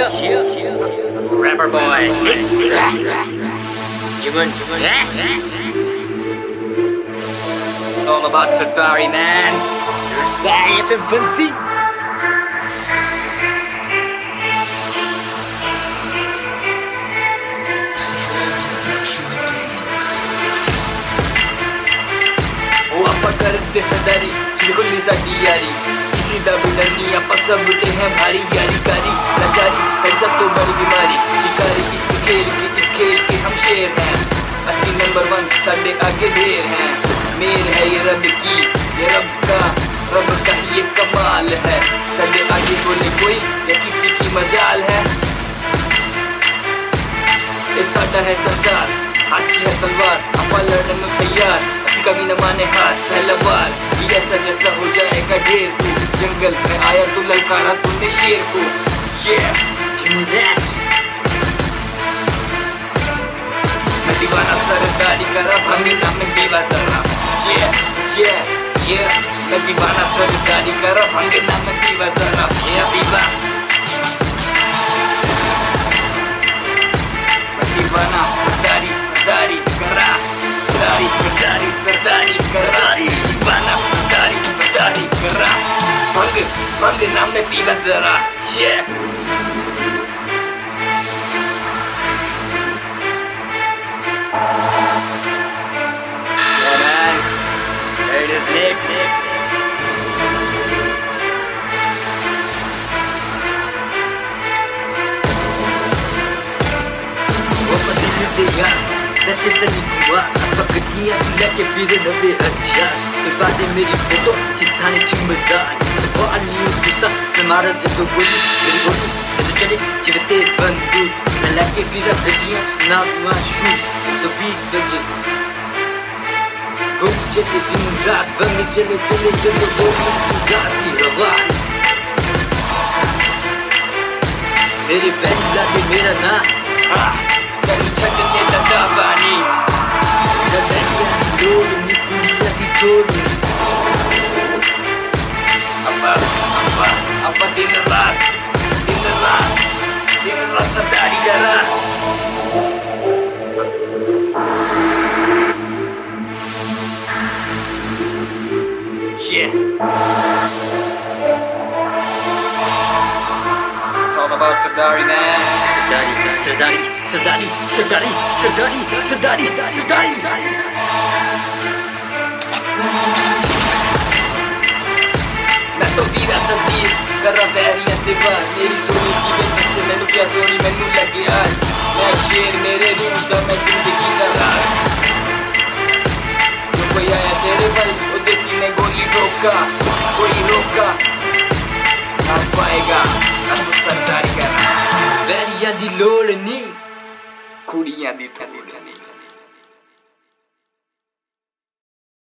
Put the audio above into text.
Rapper boy, Jimun, it's all about Sardari, man. There's the AFM Fancy. वो आपा करते सदारी, बिल्कुल साडी यारी, किसी दा भी डर नहीं, आपा सब ते हैं भारी यारी कारी, लाचारी, फिर सब तो बड़ी बीमारी, शिकारी इस खेल के हम शेर हैं, अच्छी नंबर 1 साडे आगे ढेर हैं, मेर है ये रब की, ये रब का ही ये कमाल है, साडे आगे बोले कोई या किसी की मजाल है, ये साडा है संसार, अच्छी है तलवार, आपा लड़ने में तैयार, कभी न माने हाथ पहला बार, ये ऐसा जैसा हो जाएगा ढेर तू, जंगल में आया तू ललकारा तूने शेर को, मैं दीवाना सरदारी करा भंगे नाम में दीवा सरा, मैं दीवाना सरदारी करा भंगे नाम में दीवा सरा, दीवा मैं दीवाना सरदारी करा, सरदारी करा, दीवाना सरदारी करा, भंग नाम में पीवा जरा, yeah man, there it is next. वैसे तनी हुआ पकड़िया तुला के फिर नबे हथियार फिर बातें मेरी फोटो किस थाने चिमजा वो अन्य गुस्सा मैं मारा जब गोली मेरी गोली जब चले जब तेज बंदूक मैं लाके फिर गड्डियां ना माशू तो बीट बजे गोली चले दिन रात बंगे चले गोली चुराती हवा मेरी फैली लाके मेरा ना कभी छटने लगा पानी नजरिया दी जोड़नी कुड़िया दी जोड़नी अपा दिन रात सरदारी करा It's all about Sardari, man. Sardari. मैं तो वीरा तकदीर कर रहा वैरियत दीवार मेरी सोनी जीवन जिससे मैनू क्या सोनी मैनू लगे आज मैं शेर मेरे रूह दा मैं जिंदगी का राज जो कोई आया तेरे बल उदे सीने गोली रोका कोई रोका ना पाएगा ना तो सरदारी करना वैरिया दी लोड़ नहीं कुड़ियां दी थोड़ नहीं